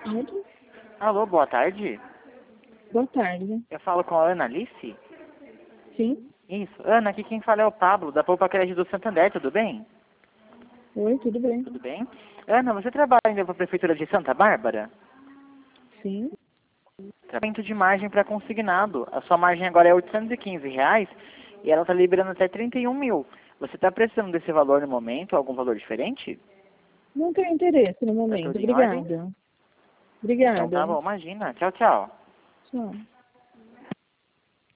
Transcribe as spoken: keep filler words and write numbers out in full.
Alô? Alô, boa tarde. Boa tarde. Eu falo com a Ana Alice? Sim? Isso. Ana, aqui quem fala é o Pablo, da Poupa Crédito do Santander, tudo bem? Oi, tudo bem? Tudo bem? Ana, você trabalha ainda para a Prefeitura de Santa Bárbara? Sim. Tratamento de margem para consignado. A sua margem agora é oitocentos e quinze reais e ela está liberando até trinta e um mil. Você está precisando desse valor no momento? Algum valor diferente? Não tenho interesse no Tá momento. tudo em ordem? Obrigada. Então tá Obrigada. bom, imagina. Tchau, tchau. Tchau.